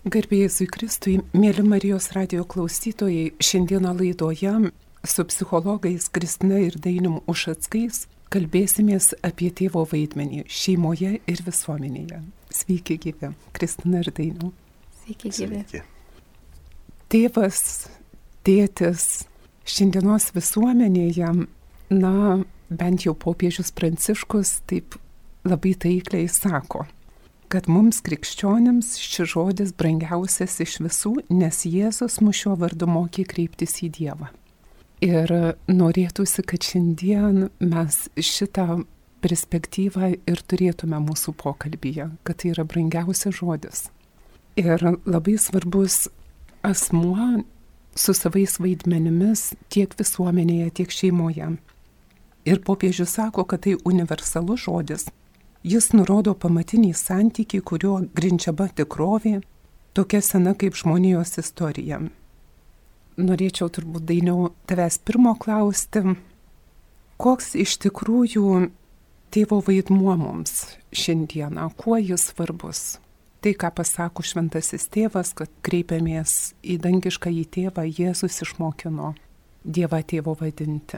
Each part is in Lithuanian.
Garbė Jėzui Kristui, mėly Marijos radijo klausytojai, šiandieną laidoje su psichologais Kristina ir Dainium Ušackais kalbėsimės apie tėvo vaidmenį šeimoje ir visuomenėje. Sveiki gyvi, Kristina ir Dainium. Sveiki gyvi. Sveiki. Tėvas, tėtis šiandienos visuomenėje, bent jau popiežius Pranciškus taip labai taikliai sako, kad mums krikščionims šis žodis brangiausias iš visų, nes Jėzus mus šiuo vardu mokė kreiptis į Dievą. Ir norėtųsi, kad šiandien mes šitą perspektyvą ir turėtume mūsų pokalbyje, kad tai yra brangiausias žodis. Ir labai svarbus asmuo su savais vaidmenimis tiek visuomenėje, tiek šeimoje. Ir popiežius sako, kad tai universalus žodis. Jis nurodo pamatinį santykį, kuriuo grindžiama tikrovė, tokia sena kaip žmonijos istorija. Norėčiau turbūt, Dainiau, tavęs pirmo klausti, koks iš tikrųjų tėvo vaidmuo mums šiandieną, kuo jis svarbus? Tai, ką pasako šventasis tėvas, kad kreipiamės į dangiškąjį tėvą, Jėzus išmokino Dievą tėvo vadinti.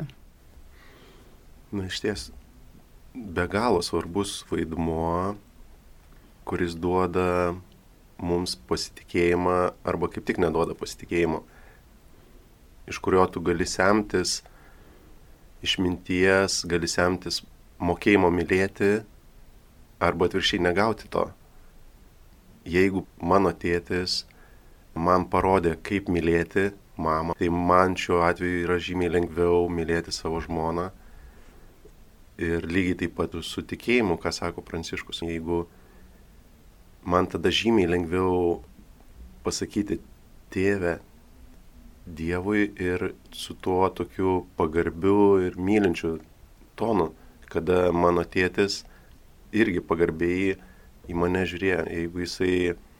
Iš ties, be galo svarbus vaidmuo, kuris duoda mums pasitikėjimą arba kaip tik neduoda pasitikėjimo, iš kurio tu gali semtis išminties, gali semtis mokėjimo mylėti arba atvirkščiai negauti to. Jeigu mano tėtis man parodė, kaip mylėti mamą, tai man šiuo atveju yra žymiai lengviau mylėti savo žmoną. Ir lygiai taip pat su tikėjimu, ką sako Pranciškus, jeigu man tada žymiai lengviau pasakyti tėvę Dievui ir su tuo tokiu pagarbiu ir mylinčiu tonu, kada mano tėtis irgi pagarbiai į mane žiūrėjo, jeigu jisai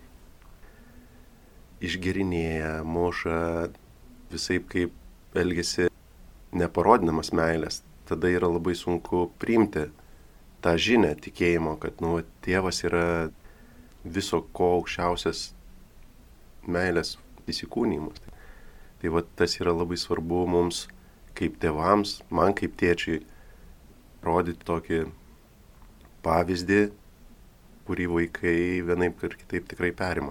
išgerinėja, muša, visaip kaip elgiasi neparodinamas meilės, tada yra labai sunku priimti tą žinią tikėjimo, kad tėvas yra viso ko aukščiausias meilės įsikūnijimas. Tai tas yra labai svarbu mums kaip tėvams, man kaip tėčiui, rodyti tokį pavyzdį, kurį vaikai vienaip ir kitaip tikrai perima.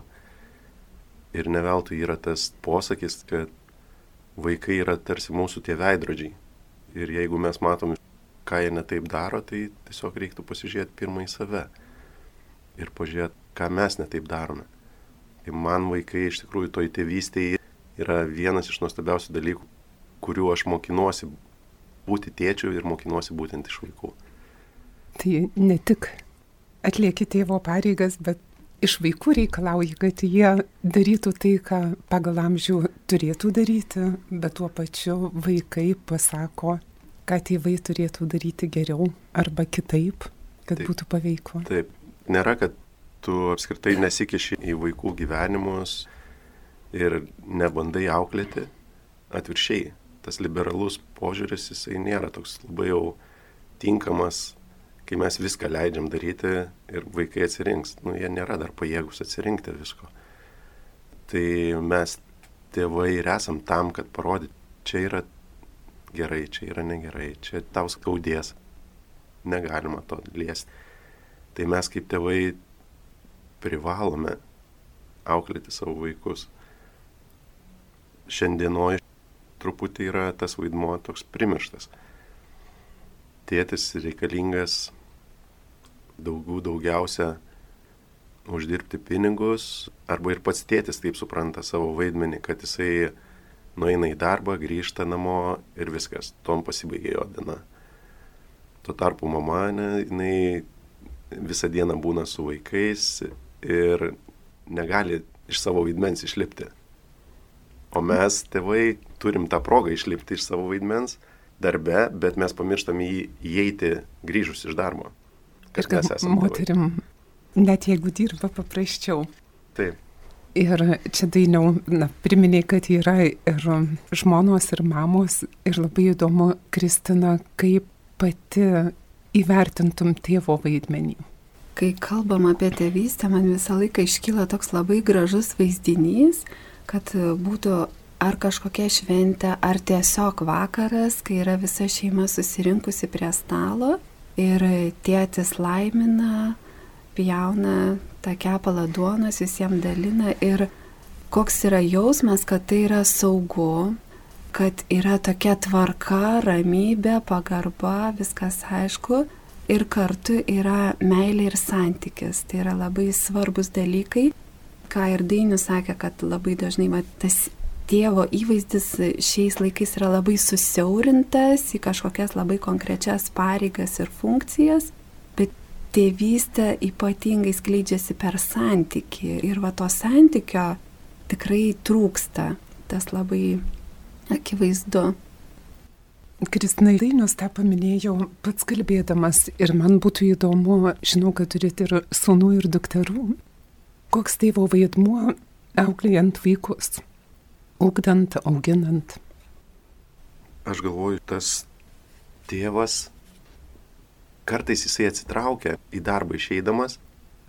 Ir ne veltui yra tas posakis, kad vaikai yra tarsi mūsų tie veidrodžiai. Ir jeigu mes matom, ką jie netaip daro, tai tiesiog reiktų pasižiūrėti pirmą į save ir pažiūrėti, ką mes netaip darome. Tai man vaikai iš tikrųjų toj tėvystėje yra vienas iš nuostabiausių dalykų, kuriuo aš mokinuosi būti tėčiu ir mokinuosi būtent iš vaikų. Tai ne tik atlieki tėvo pareigas, bet iš vaikų reikalauji, kad jie darytų tai, ką pagal amžių turėtų daryti, bet tuo pačiu vaikai pasako, ką tėvai turėtų daryti geriau arba kitaip, kad Taip. Būtų paveiku. Taip, nėra, kad tu apskritai nesikiši į vaikų gyvenimus ir nebandai auklėti. Atvirkščiai, tas liberalus požiūris, jisai nėra toks labai jau tinkamas, kai mes viską leidžiam daryti ir vaikai atsirinks. Jie nėra dar pajėgus atsirinkti visko. Tai mes tėvai ir esam tam, kad parodyti, čia yra gerai, čia yra negerai, čia tau skaudės. Negalima to liesti. Tai mes kaip tėvai privalome auklėti savo vaikus. Šiandienoje truputį yra tas vaidmuo toks primirštas. Tėtis reikalingas daugiausia uždirbti pinigus, arba ir pats tėtis taip supranta savo vaidmenį, kad jisai nueina į darbą, grįžta namo ir viskas, tom pasibaigė jo diena. Tuo tarpu mama, jinai visą dieną būna su vaikais ir negali iš savo vaidmens išlipti. O mes, tėvai, turim tą progą išlipti iš savo vaidmens darbe, bet mes pamirštam įeiti grįžus iš darbo. Ir kad moterim, net jeigu dirba, paprasčiau. Taip. Ir čia Dainiau, priminėjai, kad yra ir žmonos, ir mamos. Ir labai įdomu, Kristina, kaip pati įvertintum tėvo vaidmenį Kai kalbam apie tėvystę, man visą laiką iškyla toks labai gražus vaizdinys, kad būtų ar kažkokia šventė, ar tiesiog vakaras, kai yra visa šeima susirinkusi prie stalo ir tėtis laimina, pjauna tą kepalą duonos, visiems dalina ir koks yra jausmas, kad tai yra saugu, kad yra tokia tvarka, ramybė, pagarba, viskas aišku ir kartu yra meilė ir santykis. Tai yra labai svarbus dalykai, ką ir Dainius sakė, kad labai dažnai tas tėvo įvaizdis šiais laikais yra labai susiaurintas į kažkokias labai konkrečias pareigas ir funkcijas, bet tėvystė ypatingai skleidžiasi per santykį ir to santykio tikrai trūksta, tas labai akivaizdu. Kristina, Dainius tą paminėjau pats kalbėdamas ir man būtų įdomu, žinau, kad turite ir sūnų ir dukterų, koks tėvo vaidmuo auklėjant vaikus, ugdant, auginant. Aš galvoju, tas tėvas, kartais jisai atsitraukia į darbą išeidamas,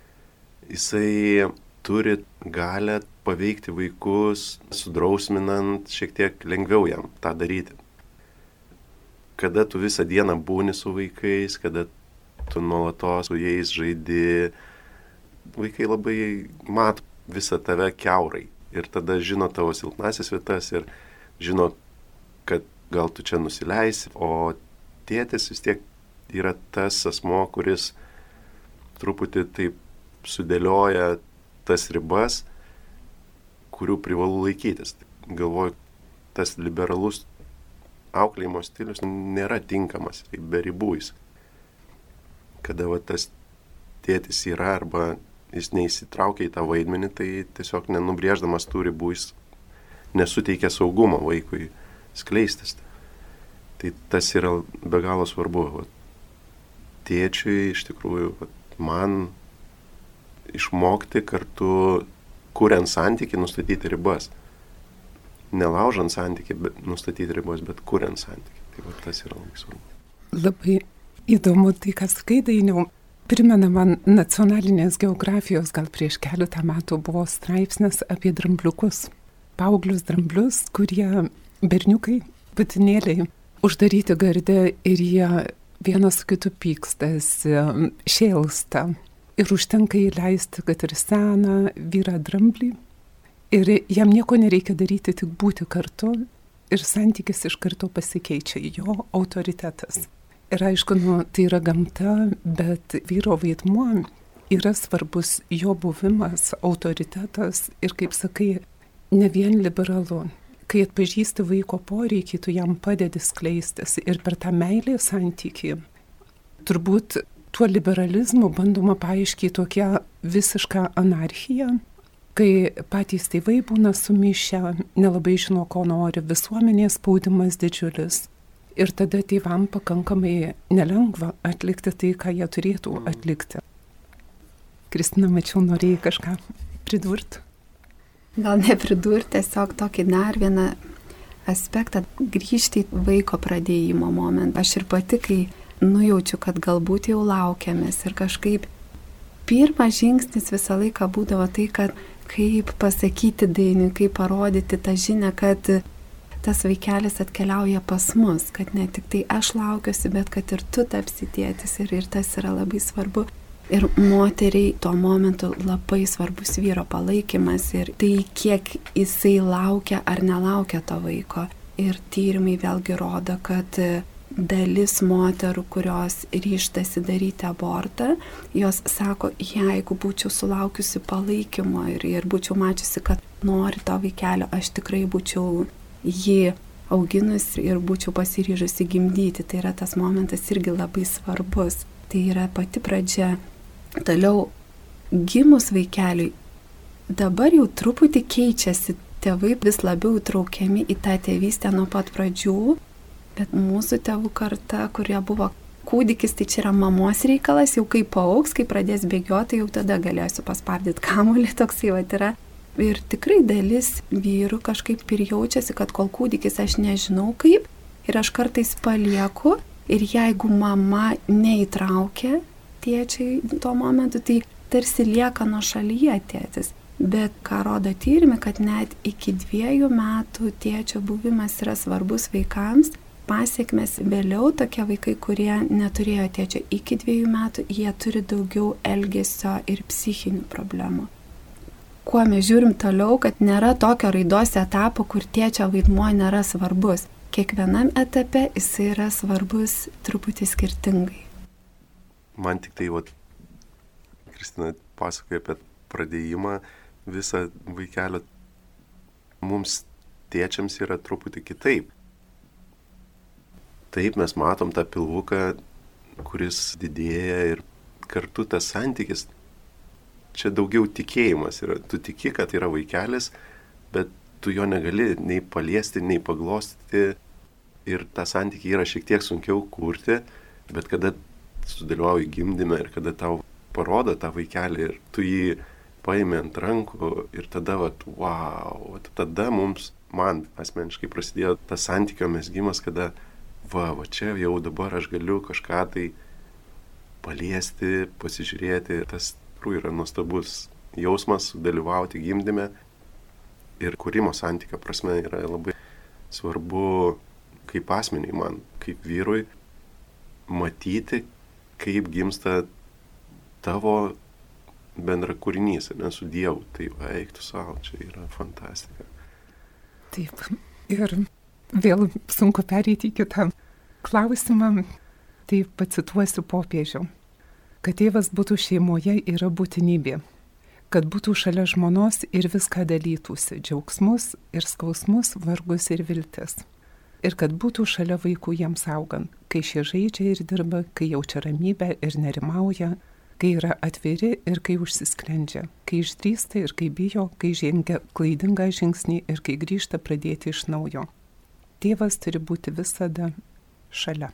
jisai turi galę paveikti vaikus, sudrausminant, šiek tiek lengviau jam tą daryti. Kada tu visą dieną būni su vaikais, kada tu nuolatos su jais žaidi, vaikai labai mato visą tave kiaurai ir tada žino tavo silpnasias vietas ir žino, kad gal tu čia nusileisi, o tėtis vis tiek yra tas asmo, kuris truputį taip sudėlioja tas ribas, kurių privalu laikytis. Galvoju, tas liberalus auklėjimo stilius nėra tinkamas, be ribų jis. Kada tas tėtis yra arba jis neįsitraukia į tą vaidmenį, tai tiesiog nenubrėždamas tų ribų jis nesuteikia saugumo vaikui skleistis. Tai tas yra be galo svarbu. Tėčiui iš tikrųjų man išmokti kartu, kuriant santykį, nustatyti ribas. Nelaužant santykį, nustatyti ribos, bet kuriant santykį. Tai tas yra labai svarbu. Labai įdomu tai, kas sakai, Dainiau. Primena man nacionalinės geografijos, gal prieš keletą metų buvo straipsnis apie drambliukus. Paauglius dramblius, kurie berniukai, patinėliai, uždaryti garde ir jie vienas su kitu pykstasi, šėlsta. Ir užtenka įleisti, kad ir seną vyrą dramblį. Ir jam nieko nereikia daryti, tik būti kartu. Ir santykis iš karto pasikeičia, jo autoritetas. Ir aišku, tai yra gamta, bet vyro vaidmuo yra svarbus, jo buvimas, autoritetas ir, kaip sakai, ne vien liberalu. Kai atpažįsti vaiko poreikį, tu jam padedi skleistis ir per tą meilę santykį. Turbūt tuo liberalizmu bandoma paaiškinti tokią visišką anarchiją, kai patys tėvai būna sumišę, nelabai žino, ko nori, visuomenės spaudimas didžiulis. Ir tada tėvam pakankamai nelengva atlikti tai, ką jie turėtų atlikti. Kristina, mačiau, norėjai kažką pridurti? Gal nepridurti, tiesiog tokį dar vieną aspektą, grįžti į vaiko pradėjimo momentą. Aš ir pati, kai nujaučiu, kad galbūt jau laukiamės ir kažkaip pirmas žingsnis visą laiką būdavo tai, kad kaip pasakyti Dainiui, kaip parodyti tą žinią, kad tas vaikelis atkeliauja pas mus, kad ne tik tai aš laukiuosi, bet kad ir tu tapsi tėtis ir tas yra labai svarbu. Ir moteriai tuo momentu labai svarbus vyro palaikymas ir tai, kiek jisai laukia ar nelaukia to vaiko. Ir tyrimai vėlgi rodo, kad dalis moterų, kurios ryžtasi daryti abortą, jos sako, jeigu būčiau sulaukiusi palaikymo ir būčiau mačiusi, kad nori to vaikelio, aš tikrai būčiau jį auginus ir būčiau pasiryžusi gimdyti. Tai yra tas momentas irgi labai svarbus. Tai yra pati pradžia. Toliau, gimus vaikeliui, dabar jau truputį keičiasi. Tėvai vis labiau traukiami į tą tėvystę nuo pat pradžių, bet mūsų tėvų karta, kurie buvo kūdikis, tai čia yra mamos reikalas, jau kai paaugs, kai pradės bėgioti, jau tada galėsiu paspardyti kamuolį, toksai yra. Ir tikrai dalis vyrų kažkaip ir jaučiasi, kad kol kūdikis aš nežinau kaip ir aš kartais palieku ir jeigu mama neįtraukia, tėčiai tuo momentu, tai tarsi lieka nuo šalyje tėtis. Bet ką rodo tyrimai, kad net iki 2 metų tėčio buvimas yra svarbus vaikams. Pasiekmes vėliau tokie vaikai, kurie neturėjo tėčio iki 2 metų, jie turi daugiau elgesio ir psichinių problemų. Kuo mes žiūrim toliau, kad nėra tokio raidos etapo, kur tėčio vaidmuo nėra svarbus. Kiekvienam etape jisai yra svarbus truputį skirtingai. Man tik tai, Kristina pasakoja apie pradėjimą visą vaikelio. Mums tėčiams yra truputį kitaip. Taip mes matom tą pilvuką, kuris didėja ir kartu tas santykis, čia daugiau tikėjimas yra. Tu tiki, kad yra vaikelis, bet tu jo negali nei paliesti, nei paglostyti ir tą santykį yra šiek tiek sunkiau kurti, bet kada sudalyvauji gimdyme ir kada parodo tą vaikelį ir tu jį paėmė ant rankų ir tada, tada man asmeniškai prasidėjo tas santykio mezgimas, kada čia jau dabar aš galiu kažką tai paliesti, pasižiūrėti. Tas yra nuostabus jausmas sudalyvauti gimdyme ir kūrimo santykio prasme yra labai svarbu kaip asmeniui man, kaip vyrui, matyti, kaip gimsta tavo bendra kūrinys, ne su Dievu. Tai eik tu savo, čia yra fantastika. Taip. Ir vėl sunku pereiti į kitą klausimą. Tai pacituosiu popiežių. Kad tėvas būtų šeimoje yra būtinybė. Kad būtų šalia žmonos ir viską dalytųsi, džiaugsmus ir skausmus, vargus ir viltis. Ir kad būtų šalia vaikų jiems augant, kai šie žaidžia ir dirba, kai jaučia ramybę ir nerimauja, kai yra atviri ir kai užsisklendžia, kai išdrįsta ir kai bijo, kai žengia klaidingą žingsnį ir kai grįžta pradėti iš naujo. Tėvas turi būti visada šalia.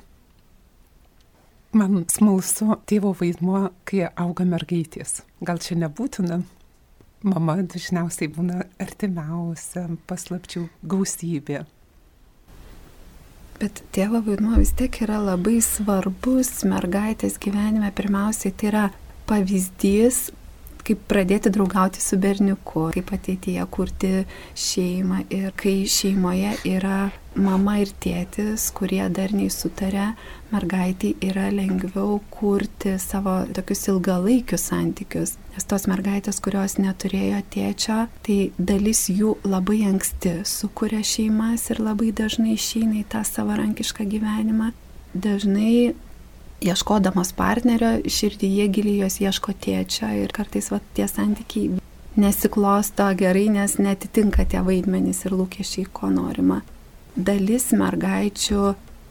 Man smalsu tėvo vaidmuo, kai auga mergaitės. Gal čia nebūtina? Mama dažniausiai būna artimiausia, paslapčių gausybė. Bet tėvo vaidmuo vis tiek yra labai svarbus mergaitės gyvenime. Pirmiausiai tai yra pavyzdys, kaip pradėti draugauti su berniuku, kaip ateityje kurti šeimą. Ir kai šeimoje yra mama ir tėtis, kurie darniai sutarė, mergaitai yra lengviau kurti savo tokius ilgalaikius santykius. Nes tos mergaitės, kurios neturėjo tėčio, tai dalis jų labai anksti sukuria šeimas ir labai dažnai išeina į tą savarankišką gyvenimą. Dažnai ieškodamos partnerio, širdyje giliai jos ieško tėčio ir kartais tie santykiai nesiklosto gerai, nes netitinka tie vaidmenys ir lūkesčiai, ko norima. Dalis mergaičių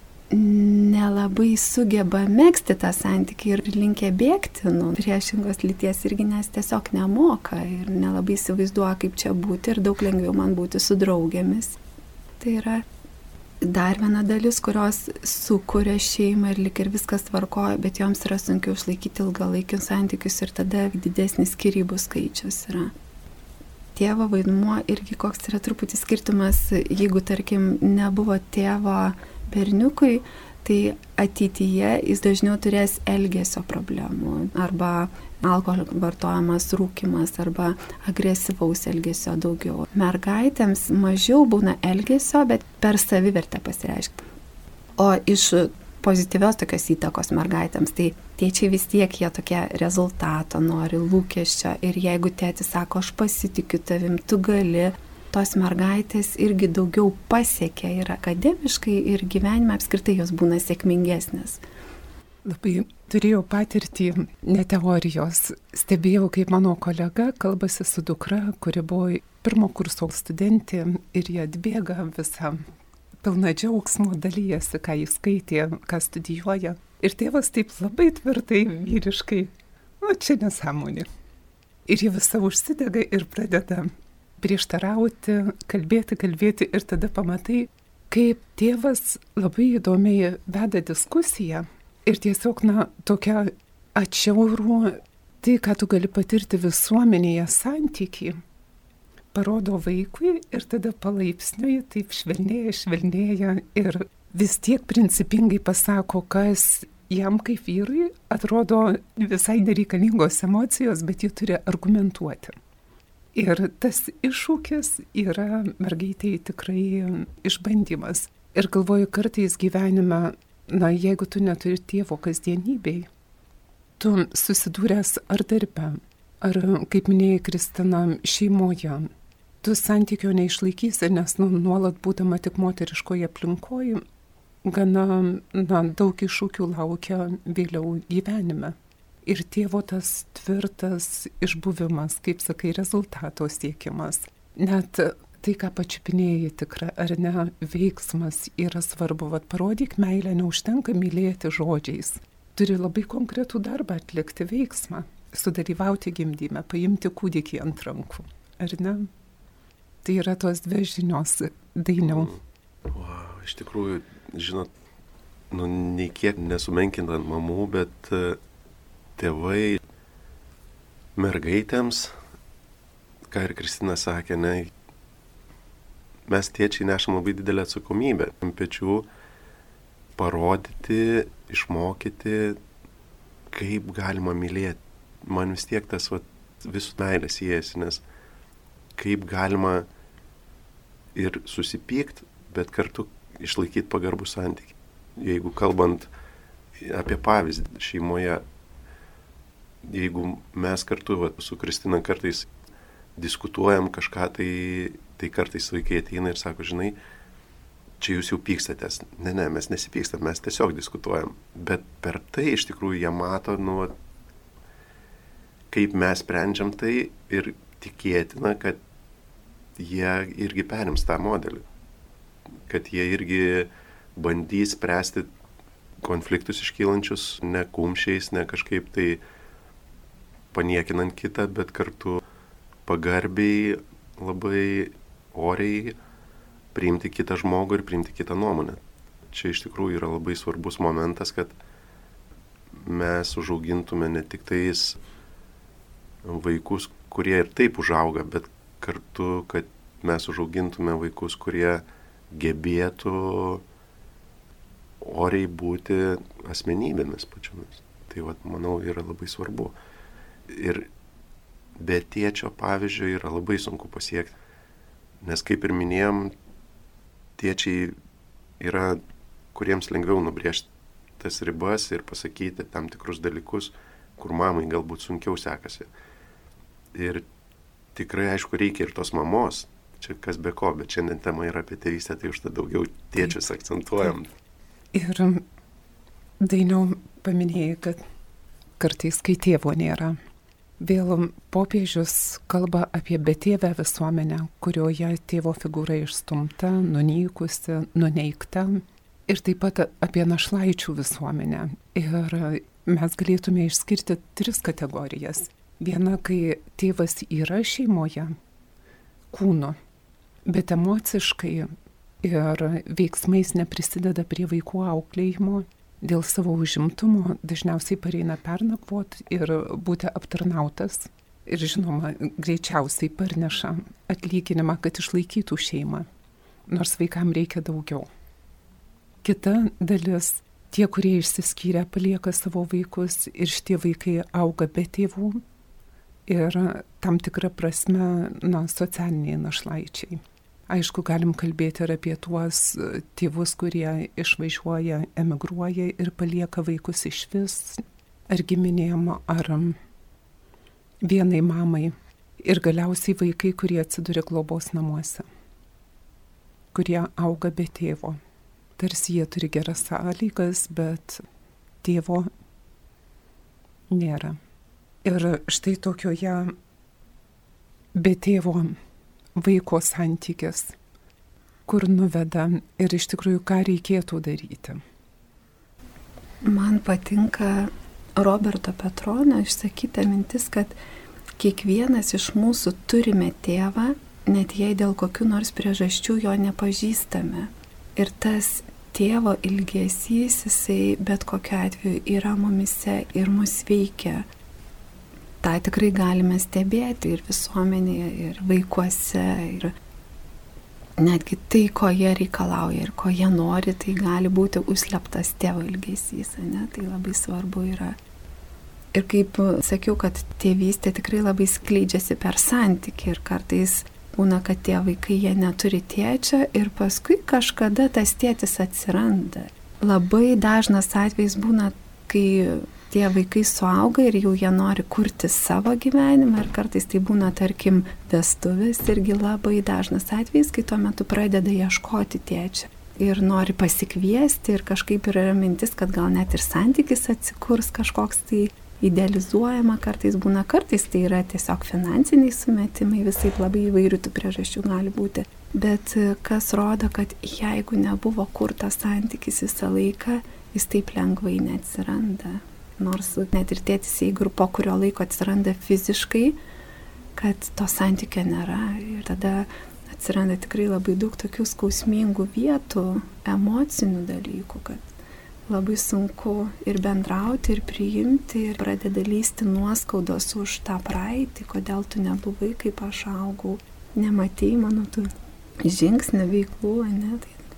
nelabai sugeba megzti tą santykį ir linkę bėgti nuo priešingos lyties irgi, nes tiesiog nemoka ir nelabai įsivaizduoja, kaip čia būti ir daug lengviau man būti su draugėmis. Tai yra dar viena dalis, kurios sukuria šeimą ir lik ir viskas tvarkoja, bet joms yra sunkiau išlaikyti ilgalaikius santykius ir tada didesnis skyrybų skaičius yra. Tėvo vaidmuo irgi koks yra truputį skirtumas, jeigu tarkim nebuvo tėvo berniukui, tai ateityje jis dažniau turės elgesio problemų arba alkoholio vartojimas, rūkymas arba agresyvaus elgesio daugiau. Mergaitėms mažiau būna elgesio, bet per savivertę pasireiškia. O iš pozityvios tokios įtakos mergaitėms, tai tėčiai vis tiek jie tokie rezultato nori, lūkesčio ir jeigu tėtis sako, aš pasitikiu tavim, tu gali, tos mergaitės irgi daugiau pasiekia ir akademiškai ir gyvenime apskritai jos būna sėkmingesnės. Labai turėjau patirtį, ne teorijos. Stebėjau, kaip mano kolega kalbasi su dukra, kuri buvo 1 kurso studentė ir jie atbėga visą pilna džiaugsmo, dalyjasi, ką jis skaitė, ką studijuoja. Ir tėvas taip labai tvirtai, vyriškai, čia nesąmonė. Ir jie visą užsidega ir pradeda prieštarauti, kalbėti ir tada pamatai, kaip tėvas labai įdomiai veda diskusiją ir tiesiog, tokia atšiaurų, tai, ką tu gali patirti visuomenėje santykį, parodo vaikui ir tada palaipsniui taip švelnėja ir vis tiek principingai pasako, kas jam kaip vyrui atrodo visai nereikalingos emocijos, bet jį turi argumentuoti. Ir tas iššūkis yra mergaitei tikrai išbandymas. Ir galvoju, kartais gyvenime, jeigu tu neturi tėvo kasdienybėj, tu susidūręs ar darbe, ar, kaip minėjai Kristina, šeimoje, tu santykio neišlaikysi, nes nuolat būdama tik moteriškoje aplinkoje, gana daug iššūkių laukia vėliau gyvenime. Ir tėvo tas tvirtas išbuvimas, kaip sakai, rezultato siekimas. Net tai, ką pačiupinėjai tikra ar ne, veiksmas yra svarbu. Vat parodyk meilę, neužtenka mylėti žodžiais. Turi labai konkretų darbą atlikti, veiksmą, sudalyvauti gimdyme, paimti kūdikį ant rankų. Ar ne? Tai yra tos dvi žinios, Dainiau. Wow, iš tikrųjų, žinot, nei kiek nesumenkinant mamų, bet tėvai mergaitėms, ką ir Kristina sakė, mes tėčiai nešam labai didelę atsakomybę ant pečių parodyti, išmokyti, kaip galima mylėti. Man vis tiek tas visų meilė siejasi, nes kaip galima ir susipykti, bet kartu išlaikyti pagarbų santykį. Jeigu kalbant apie pavyzdį šeimoje, jeigu mes kartu su Kristina kartais diskutuojam kažką, tai kartais vaikai ateina ir sako, žinai, čia jūs jau pykstatės. Ne, mes nesipykstam, mes tiesiog diskutuojam. Bet per tai iš tikrųjų jie mato, kaip mes sprendžiam tai ir tikėtina, kad jie irgi perims tą modelį. Kad jie irgi bandys spręsti konfliktus iškylančius ne kumščiais, ne kažkaip tai paniekinant kitą, bet kartu pagarbiai, labai oriai priimti kitą žmogų ir priimti kitą nuomonę. Čia iš tikrųjų yra labai svarbus momentas, kad mes užaugintume ne tik tais vaikus, kurie ir taip užauga, bet kartu, kad mes užaugintume vaikus, kurie gebėtų oriai būti asmenybėmis pačiomis. Tai manau, yra labai svarbu. Ir be tėčio pavyzdžio yra labai sunku pasiekti. Nes kaip ir minėjom, tėčiai yra, kuriems lengviau nubrėžti tas ribas ir pasakyti tam tikrus dalykus, kur mamai galbūt sunkiau sekasi. Ir tikrai, aišku, reikia ir tos mamos, čia kas be ko, bet šiandien tema yra apie tėvystę, tai už tai daugiau tėčius akcentuojam. Ir Dainiau paminėjai, kad kartais, kai tėvo nėra, vėl popiežius kalba apie betėvę visuomenę, kurioje tėvo figūra išstumta, nunykusi, nuneigta, ir taip pat apie našlaičių visuomenę. Ir mes galėtume išskirti 3 kategorijas. Viena, kai tėvas yra šeimoje, kūnu, bet emociškai ir veiksmais neprisideda prie vaikų auklėjimo, dėl savo užimtumo dažniausiai pareina pernakvoti ir būti aptarnautas. Ir žinoma, greičiausiai parneša atlyginimą, kad išlaikytų šeimą, nors vaikam reikia daugiau. Kita dalis, tie, kurie išsiskyrę, palieka savo vaikus ir šitie vaikai auga be tėvų ir tam tikrą prasme socialiniai našlaičiai. Aišku, galim kalbėti ir apie tuos tėvus, kurie išvažiuoja, emigruoja ir palieka vaikus išvis, ar giminėm, ar vienai mamai. Ir galiausiai vaikai, kurie atsiduria globos namuose, kurie auga be tėvo. Tarsi jie turi geras sąlygas, bet tėvo nėra. Ir štai tokioje be tėvo vaiko santykis, kur nuveda ir iš tikrųjų ką reikėtų daryti. Man patinka Roberto Petronio išsakyta mintis, kad kiekvienas iš mūsų turime tėvą, net jei dėl kokių nors priežasčių jo nepažįstame. Ir tas tėvo ilgesys, jisai bet kokiu atveju yra mumise ir mus veikia. Ta tikrai galime stebėti ir visuomenėje, ir vaikuose. Ir netgi tai, ko jie reikalauja ir ko jie nori, tai gali būti užsleptas tėvo ilgesys, ne? Tai labai svarbu yra. Ir kaip sakiau, kad tėvystė tikrai labai skleidžiasi per santykį ir kartais būna, kad tie vaikai jie neturi tėčio ir paskui kažkada tas tėtis atsiranda. Labai dažnas atvejis būna, kai tie vaikai suauga ir jau jie nori kurti savo gyvenimą ir kartais tai būna, tarkim, vestuvės irgi labai dažnas atvejis, kai tuo metu pradeda ieškoti tėčio ir nori pasikviesti ir kažkaip yra mintis, kad gal net ir santykis atsikurs kažkoks tai idealizuojama, kartais būna, kartais tai yra tiesiog finansiniai sumetimai, visaip labai įvairių tų priežasčių gali būti. Bet kas rodo, kad jeigu nebuvo kurtas santykis visą laiką, jis taip lengvai neatsiranda. Nors net ir tėtis, jeigu po kurio laiko atsiranda fiziškai, kad to santykio nėra. Ir tada atsiranda tikrai labai daug tokių skausmingų vietų, emocinių dalykų, kad labai sunku ir bendrauti, ir priimti, ir pradeda lysti nuoskaudos už tą praeitį, kodėl tu nebuvai, kaip aš augau, nematei mano tų žingsnių veiklų, ne?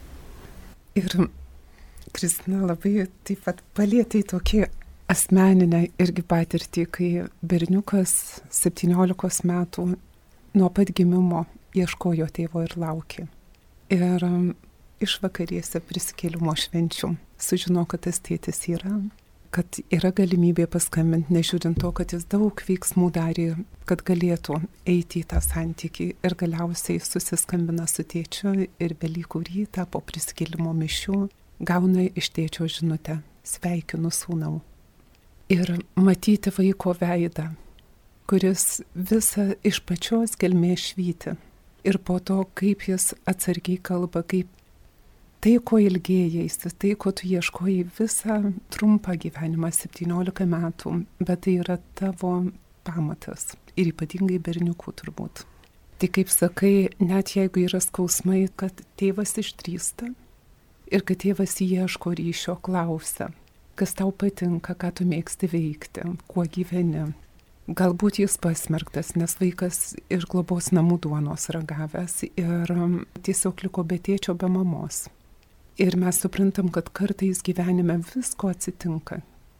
Ir Kristina labai taip pat palietė tokį asmeninę irgi patirtį, kai berniukas 17 metų nuo pat gimimo ieškojo tėvo ir laukė. Ir išvakarėse prisikėlimo švenčių sužino, kad tas tėtis yra, kad yra galimybė paskambinti, nežiūrint to, kad jis daug veiksmų darė, kad galėtų eiti į tą santykį ir galiausiai susiskambina su tėčiu ir Velykų rytą po prisikėlimo mišių gauna iš tėčio žinutę: sveikinu sūnau. Ir matyti vaiko veidą, kuris visą iš pačios gelmės švyti. Ir po to, kaip jis atsargiai kalba, kaip tai, ko ilgėjaisi, tai, ko tu ieškojai visą trumpą gyvenimą, 17 metų, bet tai yra tavo pamatas ir ypatingai berniukų turbūt. Tai kaip sakai, net jeigu yra skausmai, kad tėvas išdrįsta ir kad tėvas ieško ryšio, klausia, kas tau patinka, ką tu mėgsti veikti, kuo gyveni. Galbūt jis pasmerktas, nes vaikas iš globos namų duonos ragavęs ir tiesiog liko be tėčio, be mamos. Ir mes suprantam, kad kartais gyvenime visko atsitinka.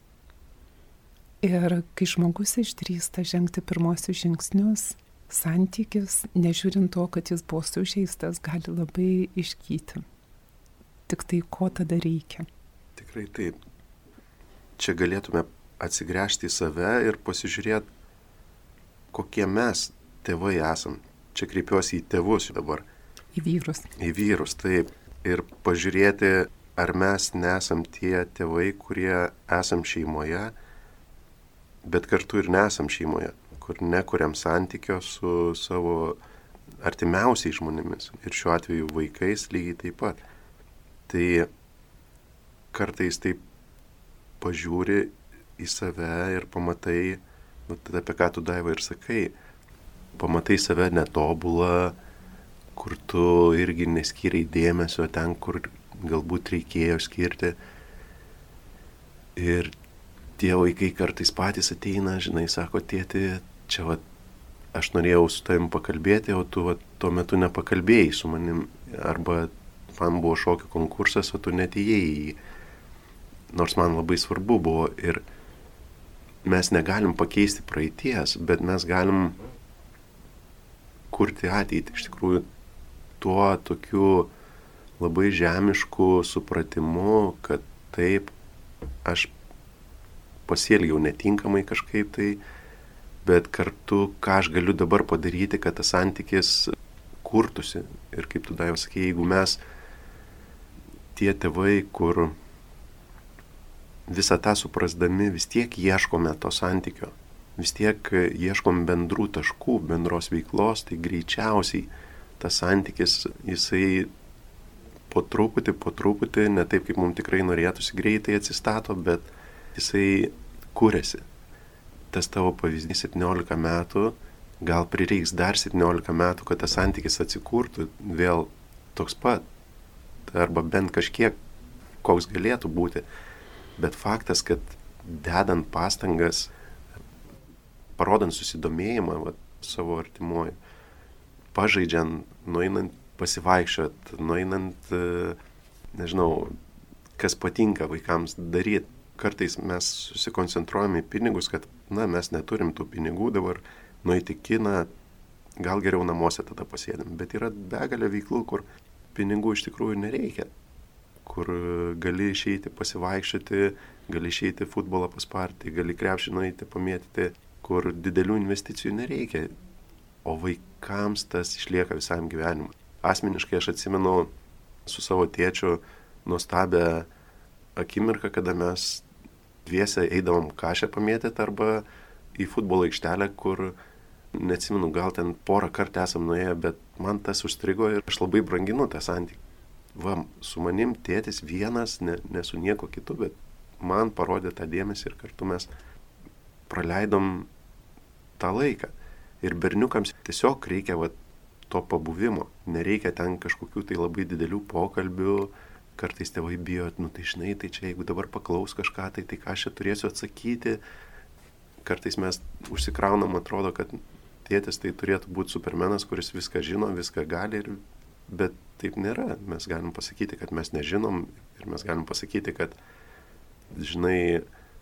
Ir kai žmogus išdrįsta žengti pirmosius žingsnius, santykis, nežiūrint to, kad jis buvo sužeistas, gali labai išgyti. Tik tai ko tada reikia? Tikrai taip. Čia galėtume atsigręžti į save ir pasižiūrėti, kokie mes tėvai esam. Čia kreipiuosi į tėvus dabar. Į vyrus. Į vyrus, taip. Ir pažiūrėti, ar mes nesam tie tėvai, kurie esam šeimoje, bet kartu ir nesam šeimoje, kur nekuriam santykio su savo artimiausiais žmonėmis. Ir šiuo atveju vaikais lygiai taip pat. Tai kartais taip pažiūri į save ir pamatai, tada apie ką tu, Daiva, ir sakai, pamatai save netobulą, kur tu irgi neskyrai dėmesio ten, kur galbūt reikėjo skirti. Ir tie vaikai kartais patys ateina, žinai, sako, tėti, čia va, aš norėjau su tavim pakalbėti, o tu va, tuo metu nepakalbėjai su manim, arba man buvo šokių konkursas, o tu netėjai į jį. Nors man labai svarbu buvo ir mes negalim pakeisti praeities, bet mes galim kurti ateitį. Iš tikrųjų, tuo tokiu labai žemišku supratimu, kad taip, aš pasielgiau netinkamai kažkaip tai, bet kartu, ką aš galiu dabar padaryti, kad tas santykis kurtųsi. Ir kaip tu, Daiva, sakei, jeigu mes tie tėvai, kur visą tą suprasdami vis tiek ieškome to santykio, vis tiek ieškom bendrų taškų, bendros veiklos, tai greičiausiai tas santykis, jisai po truputį, ne taip, kaip mums tikrai norėtųsi greitai atsistato, bet jisai kūrėsi. Tas tavo pavyzdys 17 metų, gal prireiks dar 17 metų, kad tas santykis atsikurtų vėl toks pat, arba bent kažkiek, koks galėtų būti. Bet faktas, kad dedant pastangas, parodant susidomėjimą savo artimuoju, pažaidžiant, nueinant pasivaikščiot, nueinant, nežinau, kas patinka vaikams daryti. Kartais mes susikoncentruojame į pinigus, kad, mes neturim tų pinigų dabar, nueiti į kiną, gal geriau namuose tada pasėdėm. Bet yra begalė veiklų, kur pinigų iš tikrųjų nereikia. Kur gali išeiti pasivaikščioti, gali išeiti futbolą pasparti, gali krepšį nueiti pamėtyti, kur didelių investicijų nereikia. O vaikams tas išlieka visam gyvenimui. Asmeniškai aš atsimenu su savo tėčiu nuostabią akimirką, kada mes dviese eidavom kašę pamėtyti arba į futbolo aikštelę, kur, neatsimenu, gal ten porą kartų esam nuėję, bet man tas užstrigo ir aš labai branginu tą santykį. Su manim tėtis vienas, ne su nieko kitu, bet man parodė tą dėmesį ir kartu mes praleidom tą laiką. Ir berniukams tiesiog reikia to pabuvimo. Nereikia ten kažkokių tai labai didelių pokalbių. Kartais tėvai bijo, tai žinai, tai čia jeigu dabar paklaus kažką, tai ką aš čia turėsiu atsakyti. Kartais mes užsikraunam, atrodo, kad tėtis tai turėtų būti supermenas, kuris viską žino, viską gali, bet taip nėra. Mes galim pasakyti, kad mes nežinom ir mes galim pasakyti, kad, žinai,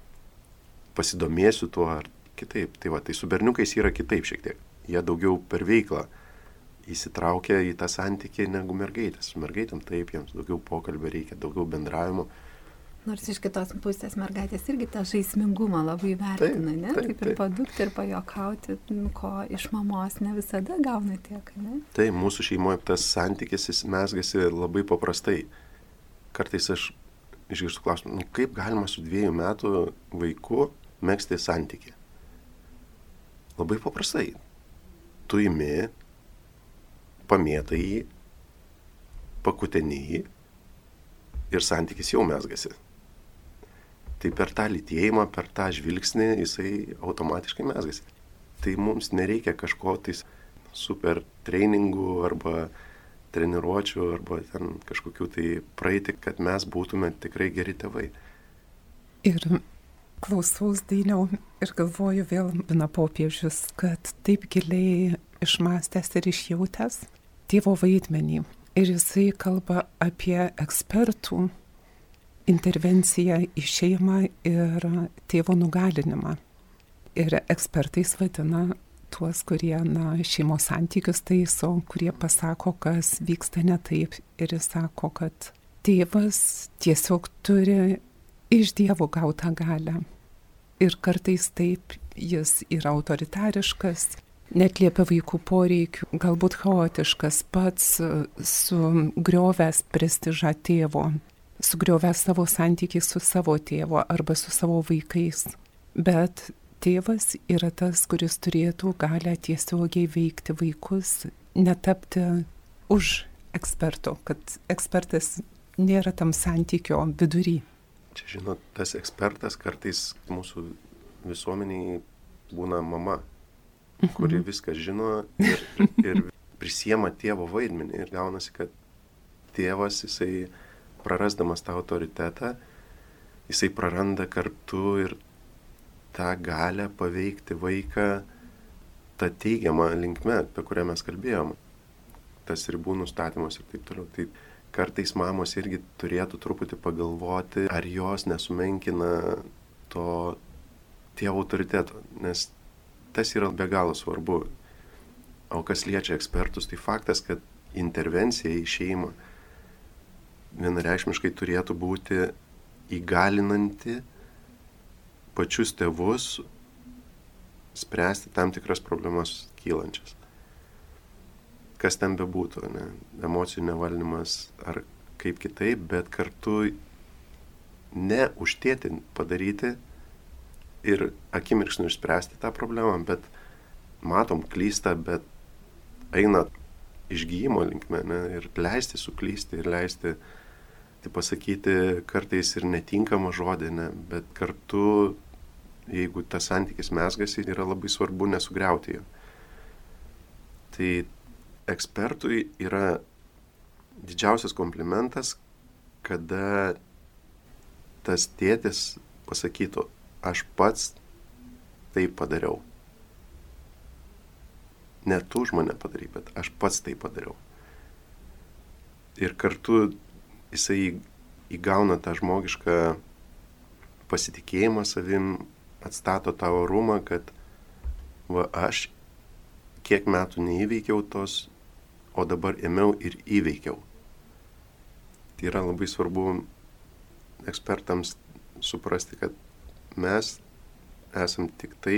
pasidomėsiu tuo ar kitaip. Tai su berniukais yra kitaip šiek tiek. Jie daugiau per veiklą įsitraukia į tą santykį negu mergaitės. Su mergaitėm taip, jiems daugiau pokalbio reikia, daugiau bendravimo. Nors iš kitos pusės mergaitės irgi tą žaismingumą labai vertina, ne? Taip ir padukti ir pajokauti, ko iš mamos ne visada gauna tiek, ne? Tai mūsų šeimoje tas santykis jis mezgasi labai paprastai. Kartais aš išgirstu klausimą, kaip galima su 2 metų vaiku megzti santykį? Labai paprastai. Tu imi, pamėtai jį, pakuteni jį ir santykis jau mezgasi. Tai per tą lytėjimą, per tą žvilgsnį jisai automatiškai mezgasi. Tai mums nereikia kažko tais super treningų arba treniruočių arba ten kažkokių tai praeiti, kad mes būtume tikrai geri tėvai. Ir klausaus Dainiau ir galvoju vėl popiežius, kad taip giliai išmąstęs ir išjautęs tėvo vaidmenį. Ir jisai kalba apie ekspertų intervenciją į šeimą ir tėvo nugalinimą. Ir ekspertais vadina tuos, kurie šeimos santykius taiso, kurie pasako, kas vyksta ne taip. Ir jis sako, kad tėvas tiesiog turi iš Dievo gautą galią. Ir kartais taip jis yra autoritariškas, netliepia vaikų poreikių, galbūt chaotiškas, pats sugriovęs prestižą tėvo, sugriovęs savo santykį su savo tėvo arba su savo vaikais. Bet tėvas yra tas, kuris turėtų galę tiesiogiai veikti vaikus, netapti už eksperto, kad ekspertas nėra tam santykio vidury. Čia, žinot, tas ekspertas kartais mūsų visuomeniai būna mama, kuri viską žino ir prisiema tėvo vaidmenį. Ir gaunasi, kad tėvas, jisai prarasdamas tą autoritetą, jisai praranda kartu ir tą galę paveikti vaiką tą teigiamą linkme, apie kurią mes kalbėjom. Tas ribų nustatymas ir taip toliau. Tai kartais mamos irgi turėtų truputį pagalvoti, ar jos nesumenkina to tėvo autoriteto, nes tas yra be galo svarbu. O kas liečia ekspertus, tai faktas, kad intervencija į šeimą vienareikšmiškai turėtų būti įgalinanti pačius tėvus spręsti tam tikras problemas kylančias. Kas ten bebūtų, ne? Emocijų nevaldymas ar kaip kitaip, bet kartu ne užtėti padaryti ir akimirksniu išspręsti tą problemą, bet matom, klysta, bet eina išgyjimo linkme, ne? Ir leisti suklysti ir leisti tai pasakyti kartais ir netinkamą žodį, ne? Bet kartu, jeigu tas santykis mezgasi, yra labai svarbu nesugriauti jo. Tai ekspertui yra didžiausias komplimentas, kada tas tėtis pasakytų, aš pats tai padariau. Ne tu už mane padarai, bet aš pats tai padariau. ir kartu jisai įgauna tą žmogišką pasitikėjimą savim, atstato tą orumą, kad va aš kiek metų neįveikiau tos, o dabar ėmiau ir įveikiau. Tai yra labai svarbu ekspertams suprasti, kad mes esam tik tai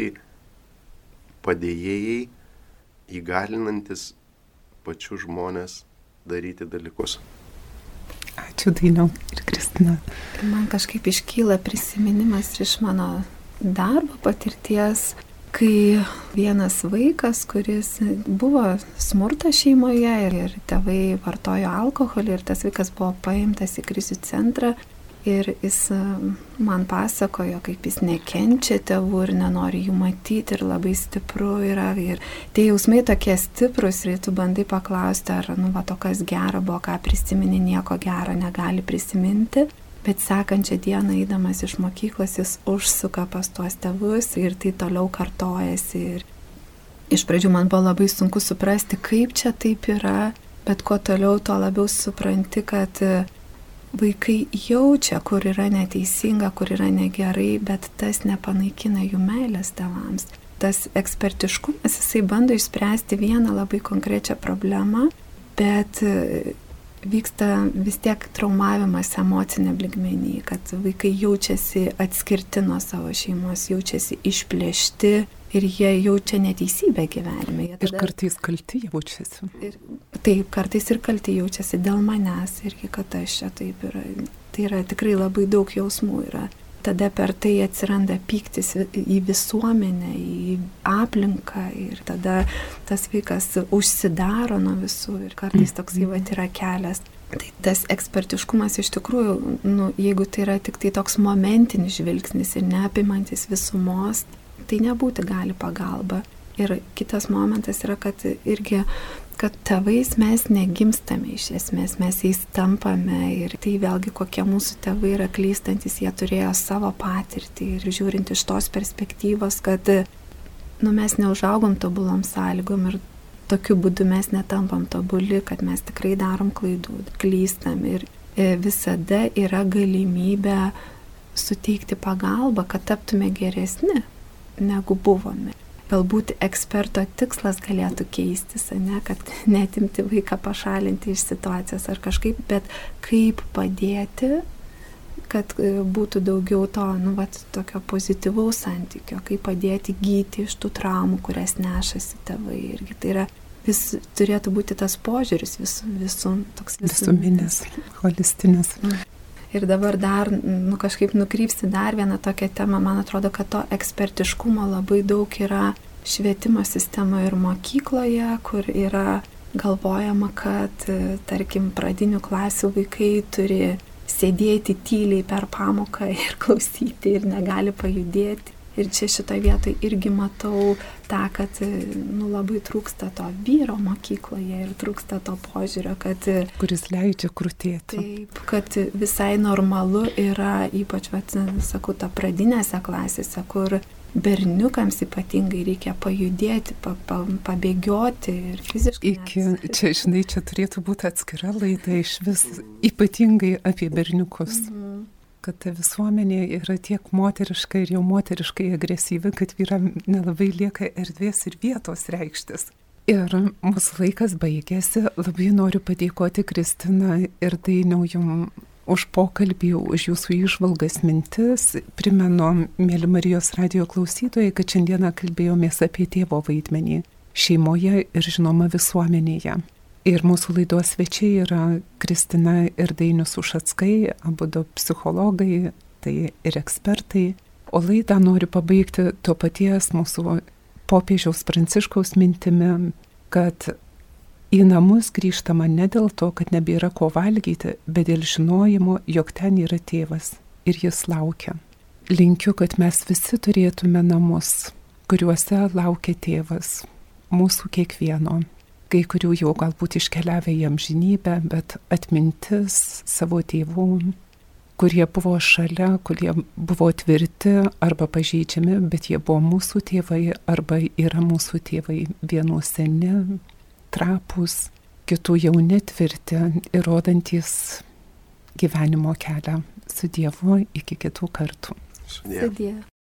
padėjėjai, įgalinantis pačius žmonės daryti dalykus. Ačiū Dainiau ir Kristina. Man kažkaip iškyla prisiminimas iš mano darbo patirties, kai vienas vaikas, kuris buvo smurtas šeimoje ir tėvai vartojo alkoholį ir tas vaikas buvo paimtas į krizių centrą ir jis man pasakojo, kaip jis nekenčia tėvų ir nenori jų matyti ir labai stipru yra ir tie jausmai tokie stiprus ir tu bandai paklausti, ar to kas gera buvo, ką prisimeni, nieko gero negali prisiminti. Bet sekančią dieną eidamas iš mokyklos jis užsuka pas tuos tėvus ir tai toliau kartojasi. Ir iš pradžių man buvo labai sunku suprasti, kaip čia taip yra, bet kuo toliau, tuo labiau supranti, kad vaikai jaučia, kur yra neteisinga, kur yra negerai, bet tas nepanaikina jų meilės tėvams. Tas ekspertiškumas, jisai bando išspręsti vieną labai konkrečią problemą, bet vyksta vis tiek traumavimas emociniam lygmenį, kad vaikai jaučiasi atskirti nuo savo šeimos, jaučiasi išplėšti ir jie jaučia neteisybę gyvenime. Ir kartais kalti jaučiasi. Taip, kartais ir kalti jaučiasi dėl manęs irgi, kad aš čia taip yra. Tai yra tikrai labai daug jausmų yra. Tada per tai atsiranda pyktis į visuomenę, į aplinką ir tada tas vaikas užsidaro nuo visų ir kartais toks yra kelias. Tai tas ekspertiškumas iš tikrųjų, jeigu tai yra tik tai toks momentinis žvilgsnis ir neapimantis visumos, tai nebūti gali pagalba. Ir kitas momentas yra, kad tėvais mes negimstame iš esmės, mes jais tampame ir tai vėlgi kokie mūsų tėvai yra klystantis, jie turėjo savo patirtį ir žiūrint iš tos perspektyvos, kad mes neužaugom tobulom sąlygom ir tokiu būdu mes netampam tobuli, kad mes tikrai darom klaidų, klystam ir visada yra galimybė suteikti pagalbą, kad taptume geresni negu buvome. Galbūt eksperto tikslas galėtų keistis, kad netimti vaiką, pašalinti iš situacijos ar kažkaip, bet kaip padėti, kad būtų daugiau to, tokio pozityvaus santykio, kaip padėti gyti iš tų traumų, kurias nešasi tėvai. Irgi tai yra, turėtų būti tas požiūris visuminis, holistinis. Ir dabar dar, kažkaip nukrypsti dar vieną tokią temą, man atrodo, kad to ekspertiškumo labai daug yra švietimo sistemoje ir mokykloje, kur yra galvojama, kad, tarkim, pradinių klasių vaikai turi sėdėti tyliai per pamoką ir klausyti ir negali pajudėti. Ir čia šitoje vietoje irgi matau tą, kad labai trūksta to vyro mokykloje ir trūksta to požiūrio, kad kuris leidžia krutėti. Taip, kad visai normalu yra, ypač, sakau, ta pradinėse klasėse, kur berniukams ypatingai reikia pajudėti, pabėgioti ir fiziškai. Čia turėtų būti atskira laida iš vis ypatingai apie berniukus. Kad ta visuomenė yra tiek moteriška ir jau moteriškai agresyvi, kad vyram nelabai lieka erdvės ir vietos reikštis. Ir mūsų laikas baigėsi. Labai noriu padėkoti Kristina ir Dainiau jum už pokalbį, už jūsų įžvalgas, mintis. Primenu, mėly Marijos radijo klausytojai, kad šiandieną kalbėjomės apie tėvo vaidmenį šeimoje ir žinoma visuomenėje. Ir mūsų laidos svečiai yra Kristina ir Dainius Ušackai, abudu psichologai, tai ir ekspertai. O laidą noriu pabaigti to paties mūsų popiežiaus Pranciškaus mintimi, kad į namus grįžtama ne dėl to, kad nebėra ko valgyti, bet dėl žinojimo, jog ten yra tėvas ir jis laukia. Linkiu, kad mes visi turėtume namus, kuriuose laukia tėvas, mūsų kiekvieno. Kai kurių jau galbūt iškeliavę į amžinybę, bet atmintis savo tėvų, kurie buvo šalia, kurie buvo tvirti arba pažeidžiami, bet jie buvo mūsų tėvai arba yra mūsų tėvai, vienų seni, trapūs, kitų jauni, tvirti ir rodantys gyvenimo kelią su Dievu iki kitų kartų. Sudie. Sudie.